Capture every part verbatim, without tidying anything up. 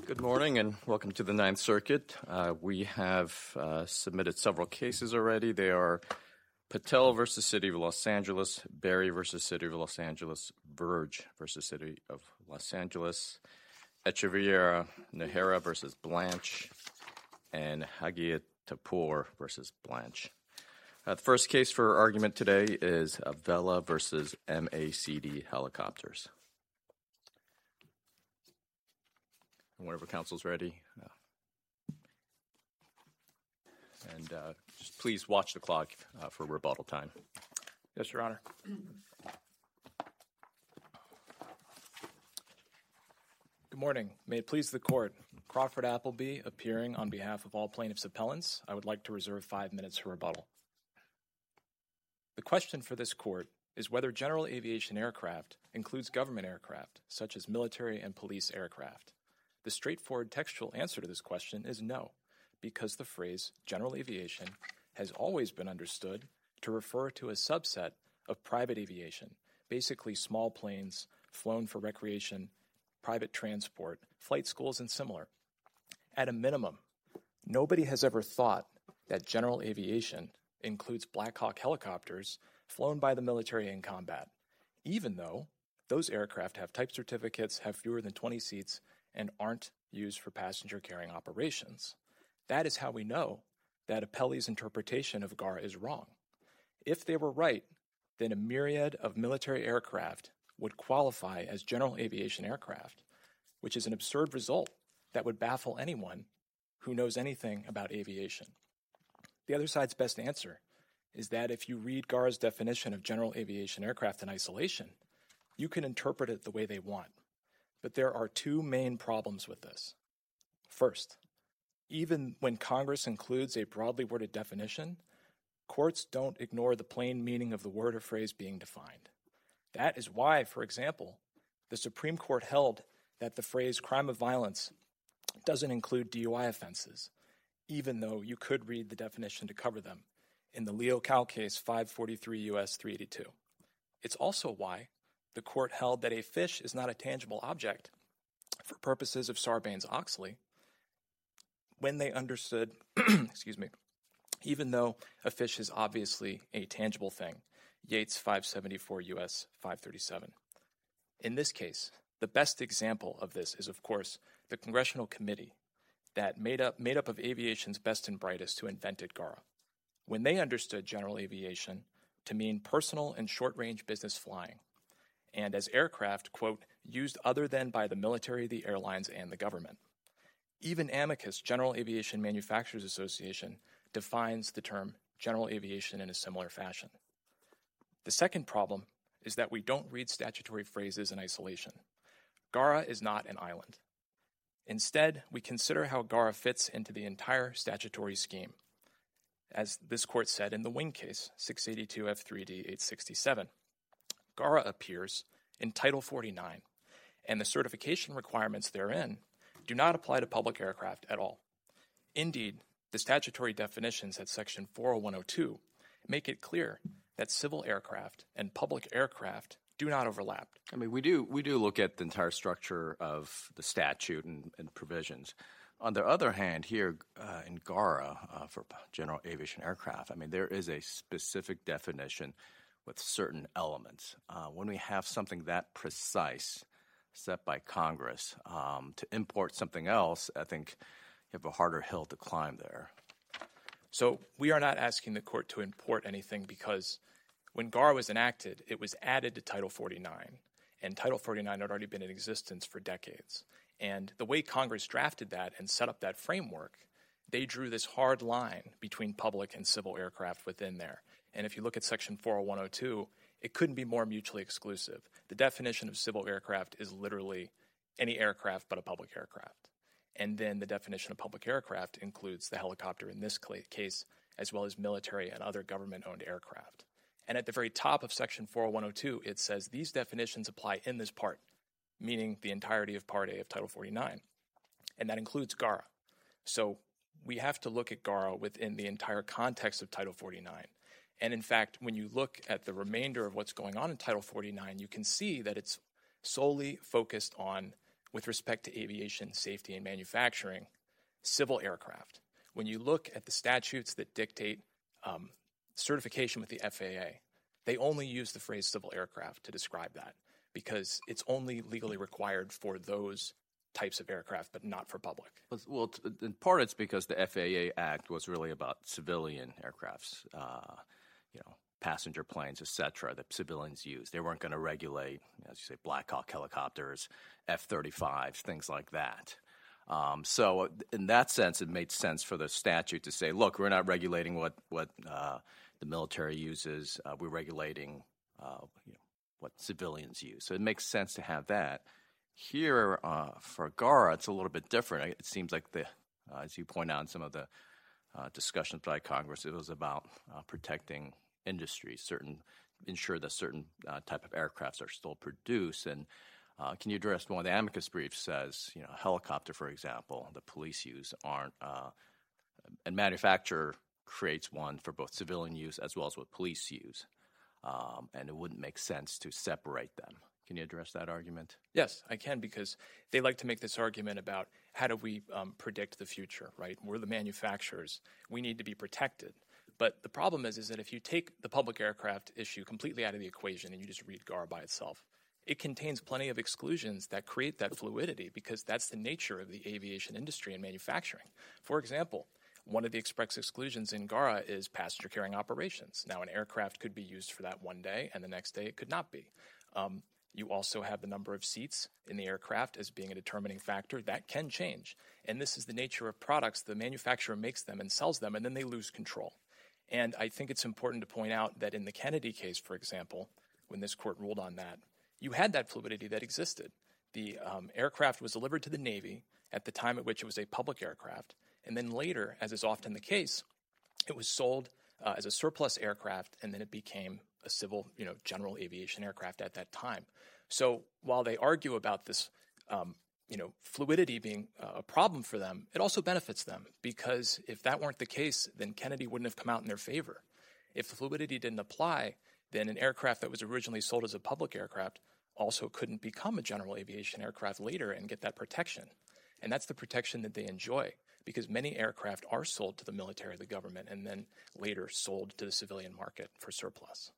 Good morning and welcome to the Ninth Circuit. Uh, we have uh, submitted several cases already. They are Patel versus City of Los Angeles, Berry versus City of Los Angeles, Verge versus City of Los Angeles, Echeverria Nahara versus Blanche, and Hagiatapur versus Blanche. Uh, the first case for argument today is Vela versus M A C D Helicopters. Whenever council's ready. Uh, and uh, just please watch the clock uh, for rebuttal time. Yes, Your Honor. Good morning. May it please the court. Crawford Appleby, appearing on behalf of all plaintiffs' appellants. I would like to reserve five minutes for rebuttal. The question for this court is whether general aviation aircraft includes government aircraft, such as military and police aircraft. The straightforward textual answer to this question is no, because the phrase general aviation has always been understood to refer to a subset of private aviation, basically small planes flown for recreation, private transport, flight schools, and similar. At a minimum, nobody has ever thought that general aviation includes Black Hawk helicopters flown by the military in combat, even though those aircraft have type certificates, have fewer than twenty seats, and aren't used for passenger-carrying operations. That is how we know that Apelli's interpretation of G A R is wrong. If they were right, then a myriad of military aircraft would qualify as general aviation aircraft, which is an absurd result that would baffle anyone who knows anything about aviation. The other side's best answer is that if you read G A R's definition of general aviation aircraft in isolation, you can interpret it the way they want. But there are two main problems with this. First, even when Congress includes a broadly worded definition, courts don't ignore the plain meaning of the word or phrase being defined. That is why, for example, the Supreme Court held that the phrase crime of violence doesn't include D U I offenses, even though you could read the definition to cover them in the Leo Cal case five forty-three U S three eighty-two. It's also why the court held that a fish is not a tangible object for purposes of Sarbanes-Oxley when they understood, excuse me, even though a fish is obviously a tangible thing, Yates five seventy-four U S five thirty-seven. In this case, the best example of this is, of course, the Congressional Committee that made up, made up of aviation's best and brightest who invented G A R. When they understood general aviation to mean personal and short-range business flying, and as aircraft, quote, used other than by the military, the airlines, and the government. Even Amicus, General Aviation Manufacturers Association, defines the term general aviation in a similar fashion. The second problem is that we don't read statutory phrases in isolation. G A R A is not an island. Instead, we consider how G A R A fits into the entire statutory scheme. As this court said in the Wing case, six eighty-two F three D eight sixty-seven, G A R A appears in Title forty-nine, and the certification requirements therein do not apply to public aircraft at all. Indeed, the statutory definitions at Section four oh one oh two make it clear that civil aircraft and public aircraft do not overlap. I mean, we do we do look at the entire structure of the statute and, and provisions. On the other hand, here uh, in G A R A uh, for general aviation aircraft, I mean, there is a specific definition with certain elements. Uh, when we have something that precise set by Congress, um, to import something else, I think you have a harder hill to climb there. So we are not asking the court to import anything because when G A R A was enacted, it was added to Title forty-nine, and Title forty-nine had already been in existence for decades. And the way Congress drafted that and set up that framework, they drew this hard line between public and civil aircraft within there. And if you look at Section four oh one oh two, it couldn't be more mutually exclusive. The definition of civil aircraft is literally any aircraft but a public aircraft. And then the definition of public aircraft includes the helicopter in this case, as well as military and other government-owned aircraft. And at the very top of Section four oh one oh two, it says these definitions apply in this part, meaning the entirety of Part A of Title forty-nine. And that includes G A R A. So we have to look at G A R A within the entire context of Title forty-nine. And in fact, when you look at the remainder of what's going on in Title forty-nine, you can see that it's solely focused on with respect to aviation safety and manufacturing, civil aircraft. When you look at the statutes that dictate um, certification with the F A A, they only use the phrase civil aircraft to describe that because it's only legally required for those types of aircraft, but not for public. Well, in part it's because the F A A Act was really about civilian aircrafts, uh, you know, passenger planes, et cetera, that civilians use. They weren't going to regulate, as you say, Black Hawk helicopters, F thirty-fives, things like that. Um, so in that sense, it made sense for the statute to say, look, we're not regulating what, what uh, the military uses. Uh, we're regulating uh, you know, what civilians use. So it makes sense to have that. Here, uh, for GARA, it's a little bit different. It seems like, the, uh, as you point out in some of the uh, discussions by Congress, it was about uh, protecting industry, certain ensure that certain uh, type of aircrafts are still produced. And uh, can you address one of the amicus briefs says, you know, a helicopter, for example, the police use aren't, uh, and manufacturer creates one for both civilian use as well as what police use. Um, and it wouldn't make sense to separate them. Can you address that argument? Yes, I can, because they like to make this argument about how do we um, predict the future, right? We're the manufacturers. We need to be protected. But the problem is, is that if you take the public aircraft issue completely out of the equation and you just read GARA by itself, it contains plenty of exclusions that create that fluidity because that's the nature of the aviation industry and manufacturing. For example, one of the express exclusions in GARA is passenger carrying operations. Now, an aircraft could be used for that one day, and the next day it could not be. Um, You also have the number of seats in the aircraft as being a determining factor. That can change. And this is the nature of products. The manufacturer makes them and sells them, and then they lose control. And I think it's important to point out that in the Kennedy case, for example, when this court ruled on that, you had that fluidity that existed. The um, aircraft was delivered to the Navy at the time at which it was a public aircraft. And then later, as is often the case, it was sold uh, as a surplus aircraft, and then it became a civil, you know, general aviation aircraft at that time. So while they argue about this, um, you know, fluidity being uh, a problem for them, it also benefits them because if that weren't the case, then Kennedy wouldn't have come out in their favor. If fluidity didn't apply, then an aircraft that was originally sold as a public aircraft also couldn't become a general aviation aircraft later and get that protection. And that's the protection that they enjoy because many aircraft are sold to the military, the government, and then later sold to the civilian market for surplus.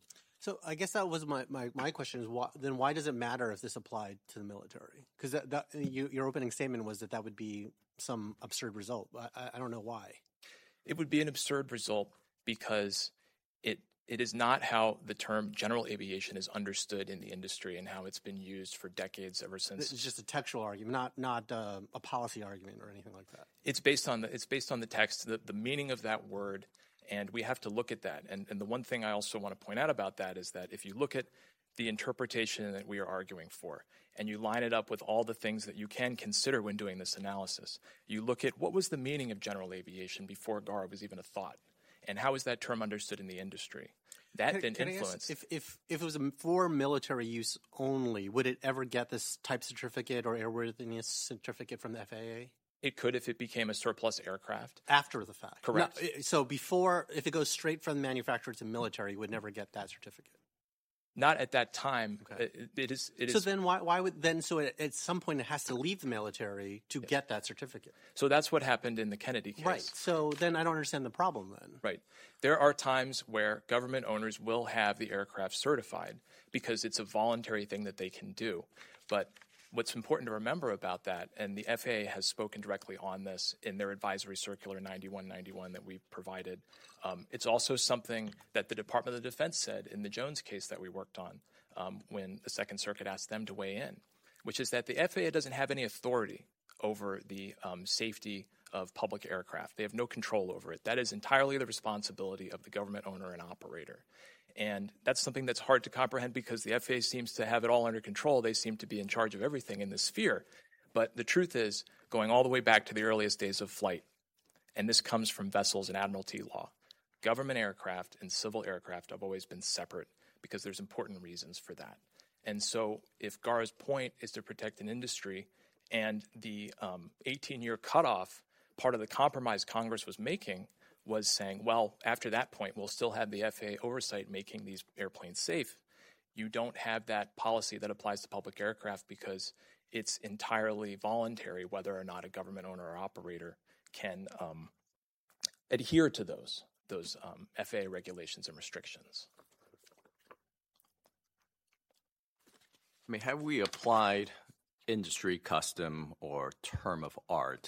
So I guess that was my, my, my question is why, then why does it matter if this applied to the military? Because that, that, you, your opening statement was that that would be some absurd result. I, I don't know why. It would be an absurd result because it it is not how the term general aviation is understood in the industry and how it's been used for decades ever since. It's just a textual argument, not not uh, a policy argument or anything like that. It's based on the it's based on the text, the, the meaning of that word. And we have to look at that. And, and the one thing I also want to point out about that is that if you look at the interpretation that we are arguing for, and you line it up with all the things that you can consider when doing this analysis, you look at what was the meaning of general aviation before GARA was even a thought, and how is that term understood in the industry? That can, then can influenced. If, if, if it was for military use only, would it ever get this type certificate or airworthiness certificate from the F A A? It could if it became a surplus aircraft. After the fact. Correct. No, so before, if it goes straight from the manufacturer to military, you would never get that certificate. Not at that time. Okay. It, it is. It so is, then why, why would, then, so it, at some point it has to leave the military to yes. get that certificate. So that's what happened in the Kennedy case. Right. So then I don't understand the problem then. Right. There are times where government owners will have the aircraft certified because it's a voluntary thing that they can do. But what's important to remember about that, and the F A A has spoken directly on this in their advisory circular ninety-one ninety-one that we provided, um, it's also something that the Department of Defense said in the Jones case that we worked on um, when the Second Circuit asked them to weigh in, which is that the F A A doesn't have any authority over the um, safety of public aircraft. They have no control over it. That is entirely the responsibility of the government owner and operator. And that's something that's hard to comprehend because the F A A seems to have it all under control. They seem to be in charge of everything in this sphere. But the truth is, going all the way back to the earliest days of flight, and this comes from vessels and admiralty law, government aircraft and civil aircraft have always been separate because there's important reasons for that. And so if GARA's point is to protect an industry and the um, eighteen-year cutoff, part of the compromise Congress was making was saying, well, after that point, we'll still have the F A A oversight making these airplanes safe. You don't have that policy that applies to public aircraft because it's entirely voluntary whether or not a government owner or operator can um, adhere to those, those um, F A A regulations and restrictions. I mean, have we applied industry custom or term of art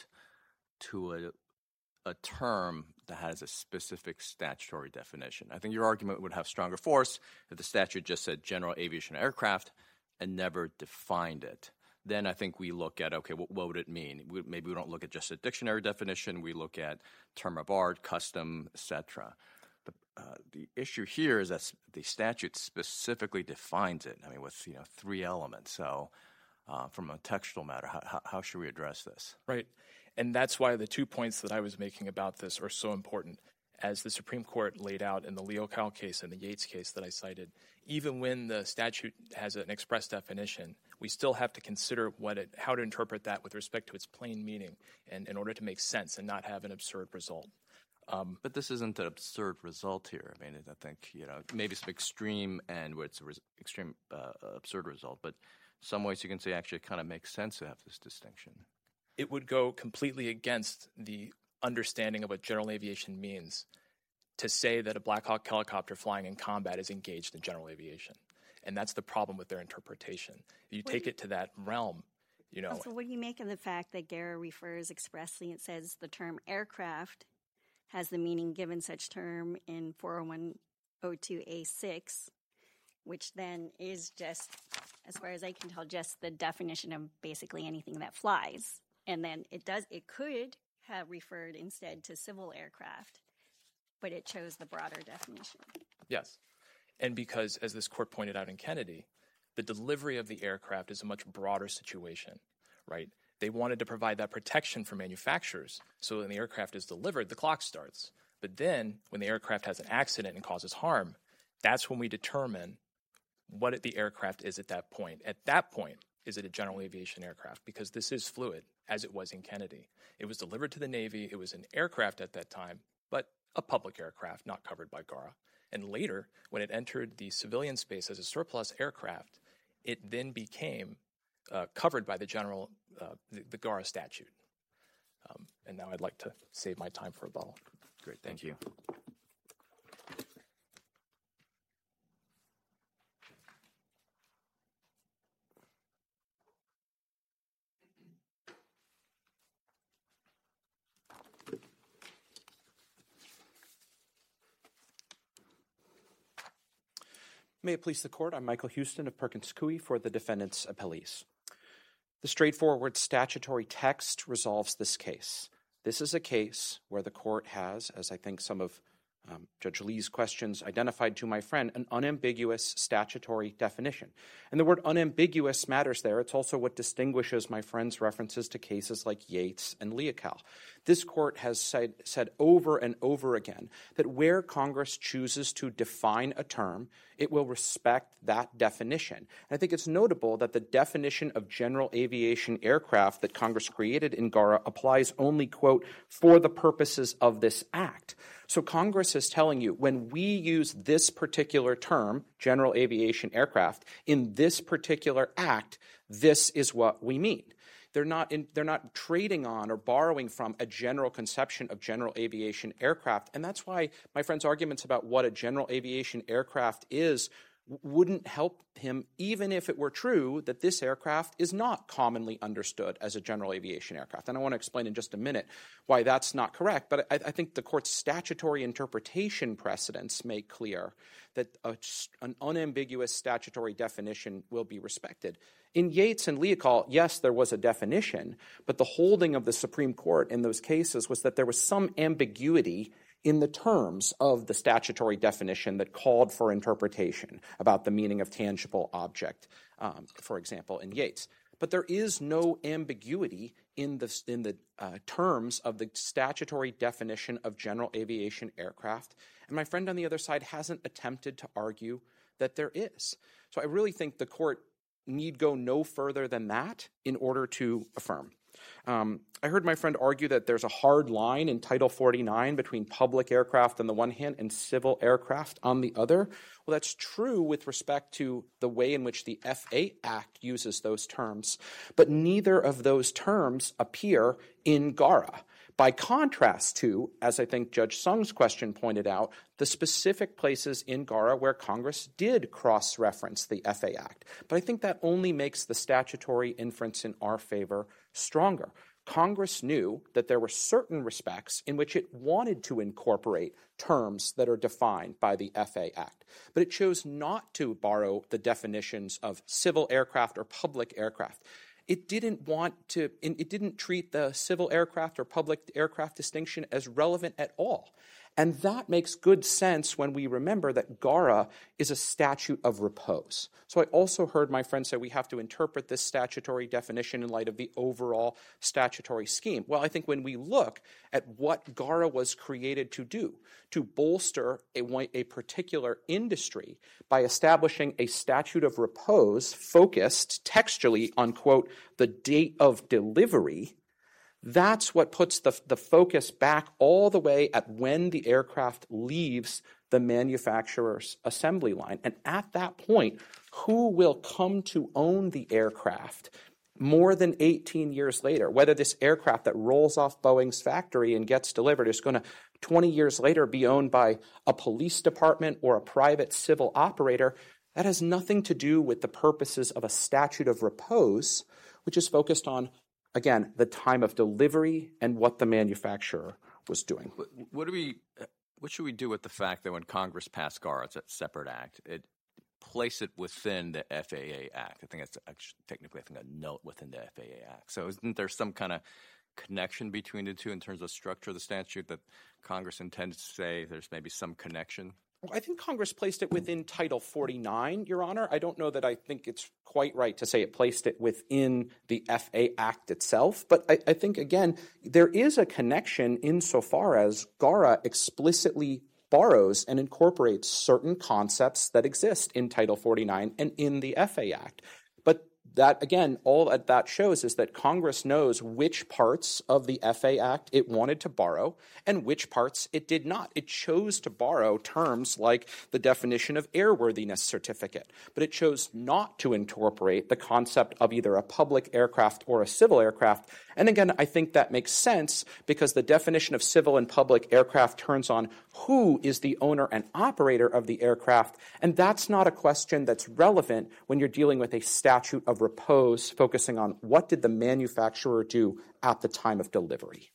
to a, a term that has a specific statutory definition? I think your argument would have stronger force if the statute just said general aviation aircraft and never defined it. Then I think we look at, okay, what, what would it mean? We, maybe we don't look at just a dictionary definition. We look at term of art, custom, et cetera. But uh, the issue here is that the statute specifically defines it, I mean, with, you know, three elements. So uh, from a textual matter, how, how should we address this? Right. And that's why the two points that I was making about this are so important. As the Supreme Court laid out in the Leocal case and the Yates case that I cited, even when the statute has an express definition, we still have to consider what it, how to interpret that with respect to its plain meaning, and in order to make sense and not have an absurd result. Um, but this isn't an absurd result here. I mean, I think, you know, maybe some extreme end where it's an res- extreme uh, absurd result, but some ways you can say actually it kind of makes sense to have this distinction. It would go completely against the understanding of what general aviation means to say that a Black Hawk helicopter flying in combat is engaged in general aviation. And that's the problem with their interpretation. If you what take you, it to that realm, you know. Also, what do you make of the fact that GARA refers expressly, it says the term aircraft has the meaning given such term in four oh one oh two A six, which then is just, as far as I can tell, just the definition of basically anything that flies. And then it does, it could have referred instead to civil aircraft, but it chose the broader definition. Yes. And because, as this court pointed out in Kennedy, the delivery of the aircraft is a much broader situation, right? They wanted to provide that protection for manufacturers, so when the aircraft is delivered, the clock starts. But then, when the aircraft has an accident and causes harm, that's when we determine what it, the aircraft is at that point. At that point, is it a general aviation aircraft? Because this is fluid, as it was in Kennedy. It was delivered to the Navy. It was an aircraft at that time, but a public aircraft, not covered by GARA. And later, when it entered the civilian space as a surplus aircraft, it then became uh, covered by the general, uh, the, the GARA statute. Um, and now I'd like to save my time for rebuttal. Great, thank you. May it please the Court, I'm Michael Houston of Perkins Coie for the defendants' appellees. The straightforward statutory text resolves this case. This is a case where the Court has, as I think some of um, Judge Lee's questions identified to my friend, an unambiguous statutory definition. And the word unambiguous matters there. It's also what distinguishes my friend's references to cases like Yates and Leocal. This Court has said, said over and over again that where Congress chooses to define a term, it will respect that definition. And I think it's notable that the definition of general aviation aircraft that Congress created in GARA applies only, quote, for the purposes of this act. So Congress is telling you, when we use this particular term, general aviation aircraft, in this particular act, this is what we mean. They're not, in, they're not trading on or borrowing from a general conception of general aviation aircraft. And that's why my friend's arguments about what a general aviation aircraft is wouldn't help him, even if it were true that this aircraft is not commonly understood as a general aviation aircraft. And I want to explain in just a minute why that's not correct. But I, I think the Court's statutory interpretation precedents make clear that a, an unambiguous statutory definition will be respected. In Yates and Leocal, yes, there was a definition, but the holding of the Supreme Court in those cases was that there was some ambiguity in the terms of the statutory definition that called for interpretation about the meaning of tangible object, um, for example, in Yates. But there is no ambiguity in the, in the uh, terms of the statutory definition of general aviation aircraft. And my friend on the other side hasn't attempted to argue that there is. So I really think the Court need go no further than that in order to affirm. Um, I heard my friend argue that there's a hard line in Title forty-nine between public aircraft on the one hand and civil aircraft on the other. Well, that's true with respect to the way in which the F A Act uses those terms, but neither of those terms appear in GARA. By contrast to, as I think Judge Sung's question pointed out, the specific places in GARA where Congress did cross-reference the F A Act. But I think that only makes the statutory inference in our favor stronger. Congress knew that there were certain respects in which it wanted to incorporate terms that are defined by the F A Act, but it chose not to borrow the definitions of civil aircraft or public aircraft. It didn't want to, it didn't treat the civil aircraft or public aircraft distinction as relevant at all. And that makes good sense when we remember that GARA is a statute of repose. So I also heard my friend say we have to interpret this statutory definition in light of the overall statutory scheme. Well, I think when we look at what GARA was created to do, to bolster a, a particular industry by establishing a statute of repose focused textually on, quote, the date of delivery, that's what puts the, the focus back all the way at when the aircraft leaves the manufacturer's assembly line. And at that point, who will come to own the aircraft more than eighteen years later? Whether this aircraft that rolls off Boeing's factory and gets delivered is going to twenty years later be owned by a police department or a private civil operator, that has nothing to do with the purposes of a statute of repose, which is focused on, again, the time of delivery and what the manufacturer was doing. What, what do we? What should we do with the fact that when Congress passed GARA, it's a separate act, it placed it within the F A A Act? I think that's actually, technically, I think, a note within the F A A Act. So isn't there some kind of connection between the two in terms of structure of the statute that Congress intends to say there's maybe some connection? Well, I think Congress placed it within Title forty-nine, Your Honor. I don't know that I think it's quite right to say it placed it within the F A Act itself. But I, I think, again, there is a connection insofar as GARA explicitly borrows and incorporates certain concepts that exist in Title forty-nine and in the F A Act. But that, again, all that that shows is that Congress knows which parts of the F A Act it wanted to borrow and which parts it did not. It chose to borrow terms like the definition of airworthiness certificate, but it chose not to incorporate the concept of either a public aircraft or a civil aircraft. And again, I think that makes sense because the definition of civil and public aircraft turns on who is the owner and operator of the aircraft, and that's not a question that's relevant when you're dealing with a statute of repose focusing on what did the manufacturer do at the time of delivery.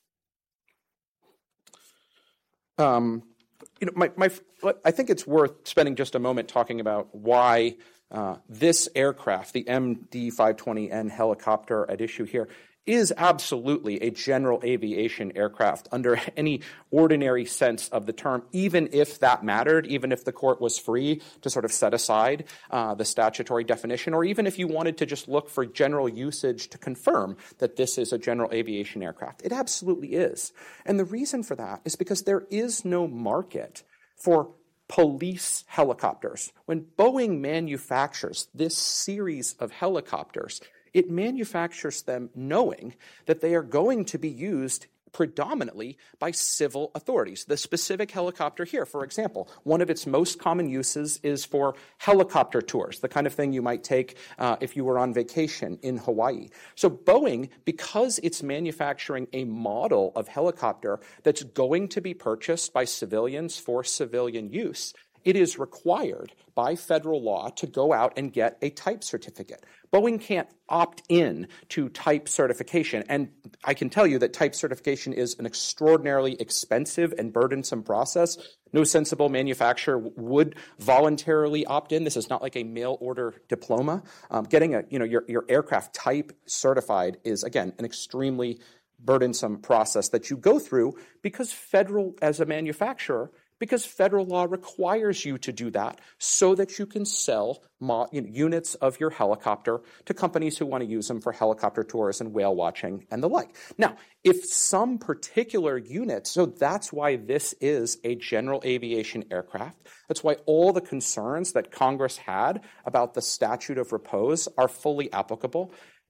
Um, you know, my, my, I think it's worth spending just a moment talking about why uh, this aircraft, the M D five twenty N helicopter at issue here, is absolutely a general aviation aircraft under any ordinary sense of the term, even if that mattered, even if the court was free to sort of set aside uh, the statutory definition, or even if you wanted to just look for general usage to confirm that this is a general aviation aircraft. It absolutely is. And the reason for that is because there is no market for police helicopters. When Boeing manufactures this series of helicopters, it manufactures them knowing that they are going to be used predominantly by civil authorities. The specific helicopter here, for example, one of its most common uses is for helicopter tours, the kind of thing you might take uh, if you were on vacation in Hawaii. So Boeing, because it's manufacturing a model of helicopter that's going to be purchased by civilians for civilian use, it is required by federal law to go out and get a type certificate. Boeing can't opt in to type certification, and I can tell you that type certification is an extraordinarily expensive and burdensome process. No sensible manufacturer would voluntarily opt in. This is not like a mail order diploma. Um, getting a, you know, your, your aircraft type certified is, again, an extremely burdensome process that you go through because federal, as a manufacturer, because federal law requires you to do that so that you can sell mo- you know, units of your helicopter to companies who want to use them for helicopter tours and whale watching and the like. Now, if some particular unit, so that's why this is a general aviation aircraft. That's why all the concerns that Congress had about the statute of repose are fully applicable.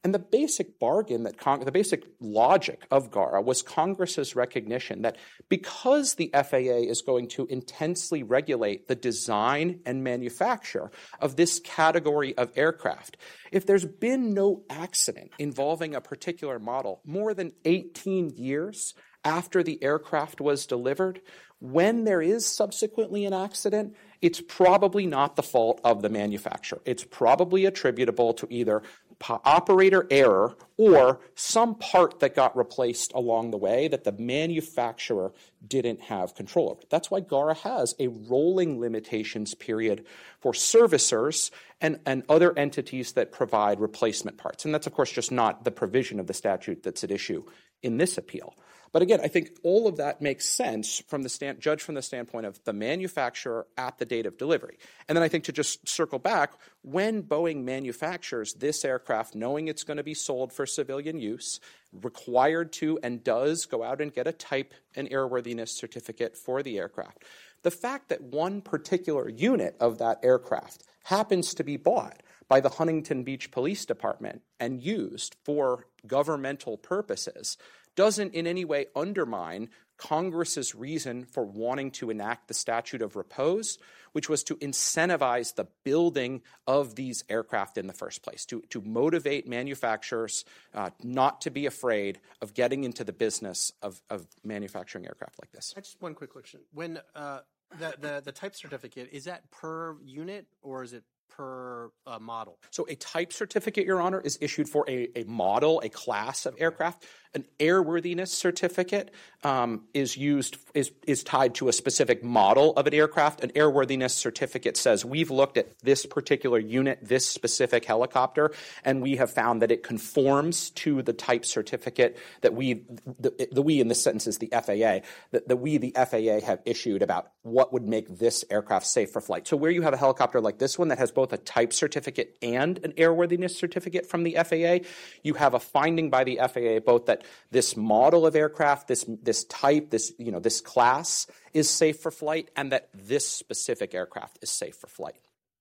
And the basic bargain that Cong- the basic logic of GARA was Congress's recognition that because the F A A is going to intensely regulate the design and manufacture of this category of aircraft, if there's been no accident involving a particular model more than eighteen years after the aircraft was delivered, when there is subsequently an accident, it's probably not the fault of the manufacturer. It's probably attributable to either operator error or some part that got replaced along the way that the manufacturer didn't have control over. That's why GARA has a rolling limitations period for servicers and, and other entities that provide replacement parts. And that's, of course, just not the provision of the statute that's at issue in this appeal. But again, I think all of that makes sense from the stand, judged from the standpoint of the manufacturer at the date of delivery. And then I think to just circle back, when Boeing manufactures this aircraft, knowing it's going to be sold for civilian use, required to and does go out and get a type and airworthiness certificate for the aircraft, the fact that one particular unit of that aircraft happens to be bought by the Huntington Beach Police Department and used for governmental purposes doesn't in any way undermine Congress's reason for wanting to enact the statute of repose, which was to incentivize the building of these aircraft in the first place, to, to motivate manufacturers uh, not to be afraid of getting into the business of, of manufacturing aircraft like this. Just one quick question. When uh, the, the, the type certificate, is that per unit or is it per uh, model? So a type certificate, Your Honor, is issued for a, a model, a class of aircraft. An airworthiness certificate um, is used is is tied to a specific model of an aircraft. An airworthiness certificate says we've looked at this particular unit, this specific helicopter, and we have found that it conforms to the type certificate that we the, the we in this sentence is the F A A that the we the F A A have issued about what would make this aircraft safe for flight. So where you have a helicopter like this one that has both a type certificate and an airworthiness certificate from the F A A, you have a finding by the F A A both that this model of aircraft, this this type, this you know this class is safe for flight, and that this specific aircraft is safe for flight.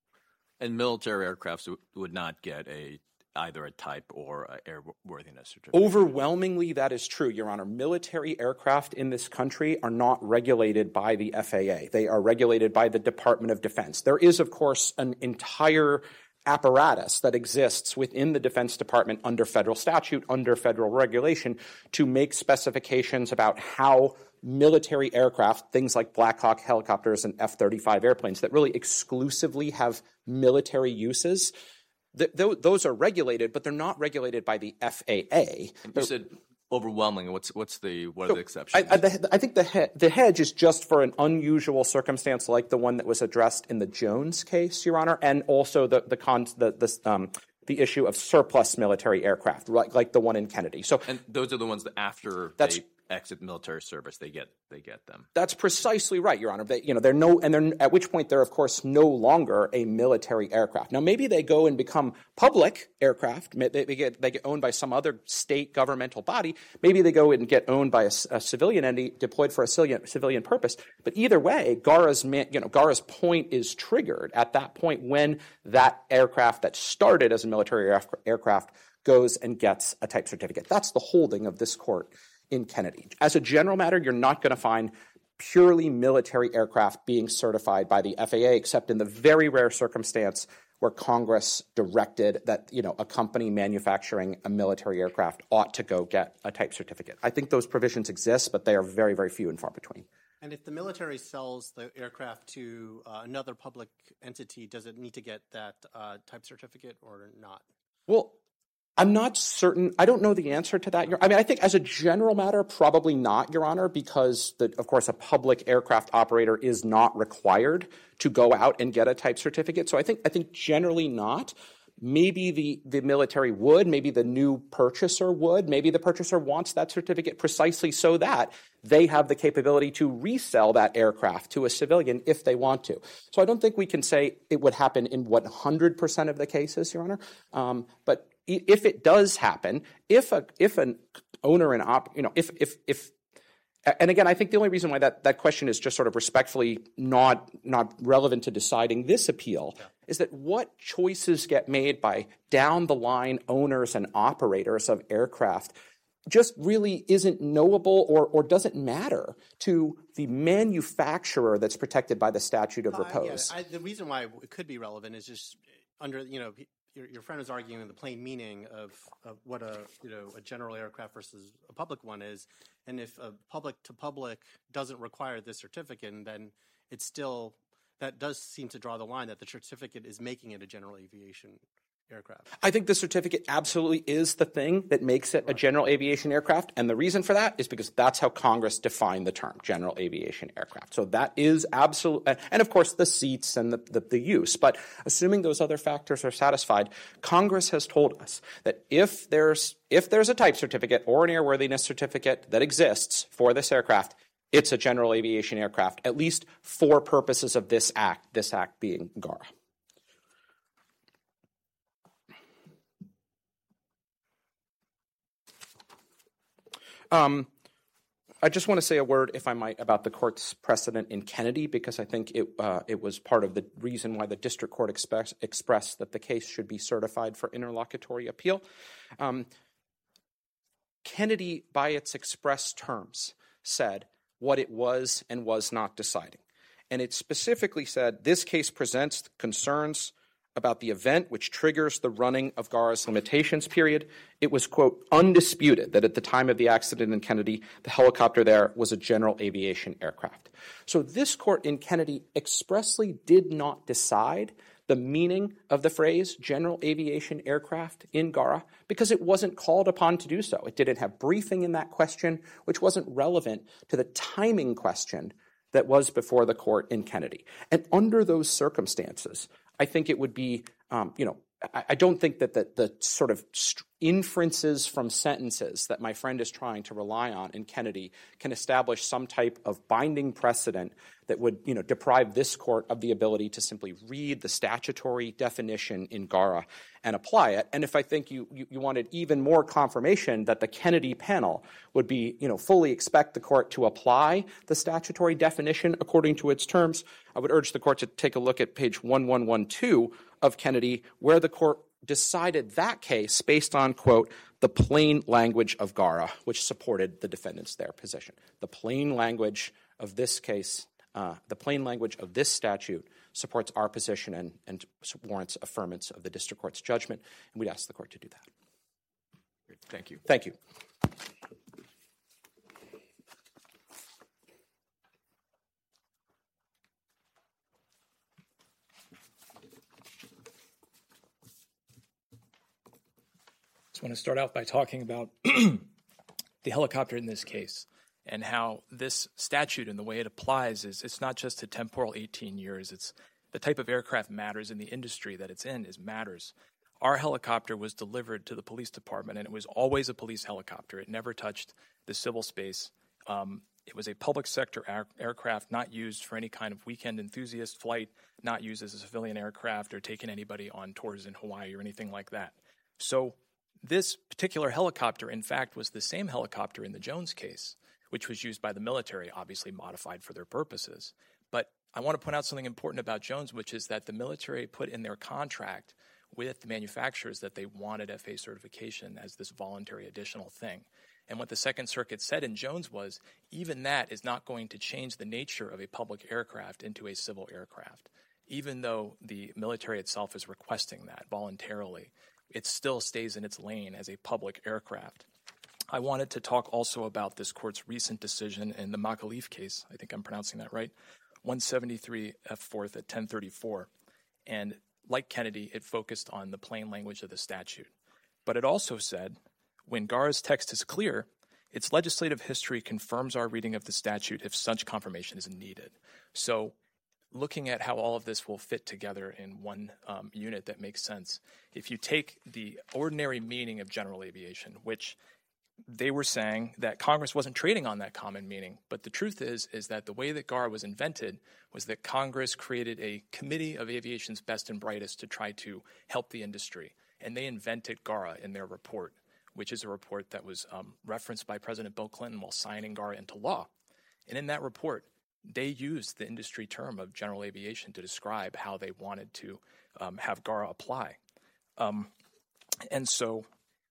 And military aircrafts w- would not get a either a type or a airworthiness certificate. Overwhelmingly, that is true, Your Honor. Military aircraft in this country are not regulated by the F A A. They are regulated by the Department of Defense. There is, of course, an entire apparatus that exists within the Defense Department under federal statute, under federal regulation, to make specifications about how military aircraft, things like Black Hawk helicopters and F thirty-five airplanes that really exclusively have military uses, th- th- those are regulated, but they're not regulated by the F A A. You said overwhelming. What's what's the what are so the exceptions? I, I, the, I think the he- the hedge is just for an unusual circumstance like the one that was addressed in the Jones case, Your Honor, and also the the con- the, the um the issue of surplus military aircraft, like like the one in Kennedy. So, and those are the ones that after that's, they exit military service, they get they get them. That's precisely right, Your Honor. They, you know, they're no, and they're at which point they're of course no longer a military aircraft. Now, maybe they go and become public aircraft. They, they get they get owned by some other state governmental body. Maybe they go and get owned by a, a civilian entity deployed for a civilian civilian purpose. But either way, GARA's man, you know GARA's point is triggered at that point when that aircraft that started as a military aircraft, aircraft goes and gets a type certificate. That's the holding of this court in Kennedy. As a general matter, you're not going to find purely military aircraft being certified by the F A A, except in the very rare circumstance where Congress directed that, you know, a company manufacturing a military aircraft ought to go get a type certificate. I think those provisions exist, but they are very, very few and far between. And if the military sells the aircraft to uh, another public entity, does it need to get that uh, type certificate or not? Well, I'm not certain. I don't know the answer to that. I mean, I think as a general matter, probably not, Your Honor, because, the, of course, a public aircraft operator is not required to go out and get a type certificate. So I think I think generally not. Maybe the, the military would. Maybe the new purchaser would. Maybe the purchaser wants that certificate precisely so that they have the capability to resell that aircraft to a civilian if they want to. So I don't think we can say it would happen in one hundred percent of the cases, Your Honor. Um, but if it does happen, if a if an owner and op, you know, if if if And again, I think the only reason why that, that question is just sort of respectfully not, not relevant to deciding this appeal yeah. is that what choices get made by down-the-line owners and operators of aircraft just really isn't knowable or, or doesn't matter to the manufacturer that's protected by the statute of repose. Uh, yeah, I, the reason why it could be relevant is just under, you know, your, your friend is arguing the plain meaning of, of what a, you know, a general aircraft versus a public one is. And if a public to public doesn't require this certificate, then it's still, that does seem to draw the line that the certificate is making it a general aviation aircraft. I think the certificate absolutely is the thing that makes it a general aviation aircraft. And the reason for that is because that's how Congress defined the term general aviation aircraft. So that is absolute. And of course, the seats and the, the, the use. But assuming those other factors are satisfied, Congress has told us that if there's if there's a type certificate or an airworthiness certificate that exists for this aircraft, it's a general aviation aircraft, at least for purposes of this act, this act being GARA. Um, I just want to say a word, if I might, about the court's precedent in Kennedy, because I think it uh, it was part of the reason why the district court express, expressed that the case should be certified for interlocutory appeal. Um, Kennedy, by its express terms, said what it was and was not deciding. And it specifically said, this case presents concerns about the event which triggers the running of GARA's limitations period. It was, quote, undisputed that at the time of the accident in Kennedy, the helicopter there was a general aviation aircraft. So this court in Kennedy expressly did not decide the meaning of the phrase general aviation aircraft in GARA because it wasn't called upon to do so. It didn't have briefing in that question, which wasn't relevant to the timing question that was before the court in Kennedy. And under those circumstances, I think it would be, um, you know, I, I don't think that the, the sort of st- inferences from sentences that my friend is trying to rely on in Kennedy can establish some type of binding precedent that would, you know, deprive this court of the ability to simply read the statutory definition in GARA and apply it. And if I think you, you, you wanted even more confirmation that the Kennedy panel would be, you know, fully expect the court to apply the statutory definition according to its terms, I would urge the court to take a look at page one one one two of Kennedy, where the court decided that case based on, quote, the plain language of GARA, which supported the defendant's their position. The plain language of this case, uh, the plain language of this statute supports our position and, and warrants affirmance of the district court's judgment, and we'd ask the court to do that. Thank you. Thank you. I want to start out by talking about the helicopter in this case and how this statute and the way it applies is it's not just a temporal eighteen years. It's the type of aircraft matters, and the industry that it's in is matters. Our helicopter was delivered to the police department, and it was always a police helicopter. It never touched the civil space. Um, it was a public sector air- aircraft, not used for any kind of weekend enthusiast flight, not used as a civilian aircraft or taking anybody on tours in Hawaii or anything like that. So this particular helicopter, in fact, was the same helicopter in the Jones case, which was used by the military, obviously modified for their purposes. But I want to point out something important about Jones, which is that the military put in their contract with the manufacturers that they wanted F A A certification as this voluntary additional thing. And what the Second Circuit said in Jones was, even that is not going to change the nature of a public aircraft into a civil aircraft. Even though the military itself is requesting that voluntarily, it still stays in its lane as a public aircraft. I wanted to talk also about this court's recent decision in the Makalif case. I think I'm pronouncing that right. one seventy-three F fourth at ten thirty-four. And like Kennedy, it focused on the plain language of the statute. But it also said, when GARA's text is clear, its legislative history confirms our reading of the statute if such confirmation is needed. So looking at how all of this will fit together in one um, unit that makes sense, if you take the ordinary meaning of general aviation, which they were saying that Congress wasn't trading on that common meaning, but the truth is, is that the way that GARA was invented was that Congress created a committee of aviation's best and brightest to try to help the industry, and they invented GARA in their report, which is a report that was um, referenced by President Bill Clinton while signing GARA into law. And in that report, they used the industry term of general aviation to describe how they wanted to um, have GARA apply. Um, and so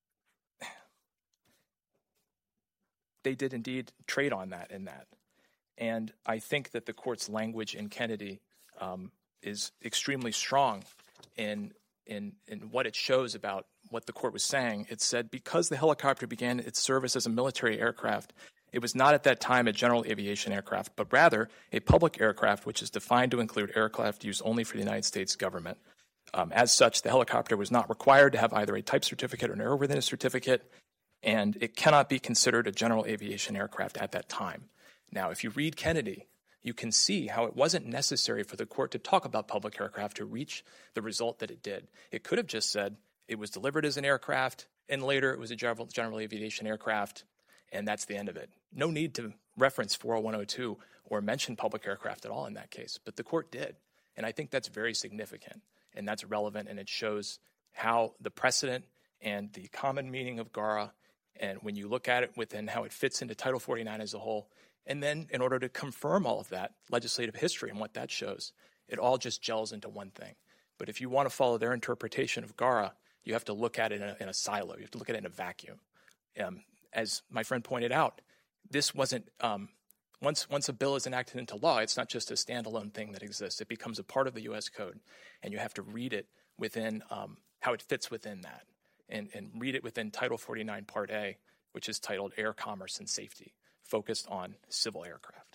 they did indeed trade on that in that. And I think that the court's language in Kennedy um, is extremely strong in, in, in what it shows about what the court was saying. It said, because the helicopter began its service as a military aircraft, it was not at that time a general aviation aircraft, but rather a public aircraft, which is defined to include aircraft used only for the United States government. Um, as such, the helicopter was not required to have either a type certificate or an airworthiness certificate, and it cannot be considered a general aviation aircraft at that time. Now, if you read Kennedy, you can see how it wasn't necessary for the court to talk about public aircraft to reach the result that it did. It could have just said it was delivered as an aircraft, and later it was a general, general aviation aircraft, and that's the end of it. No need to reference four oh one oh two or mention public aircraft at all in that case, but the court did. And I think that's very significant, and that's relevant, and it shows how the precedent and the common meaning of GARA, and when you look at it within how it fits into Title forty-nine as a whole, and then in order to confirm all of that legislative history and what that shows, it all just gels into one thing. But if you want to follow their interpretation of GARA, you have to look at it in a, in a silo. You have to look at it in a vacuum. Um, as my friend pointed out, this wasn't, um, once, once a bill is enacted into law, it's not just a standalone thing that exists. It becomes a part of the U S Code, and you have to read it within um, how it fits within that, and, and read it within Title forty-nine Part A, which is titled Air Commerce and Safety, focused on civil aircraft.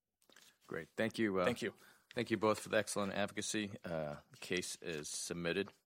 Great. Thank you. Uh, Thank you. Thank you both for the excellent advocacy. Uh, the case is submitted.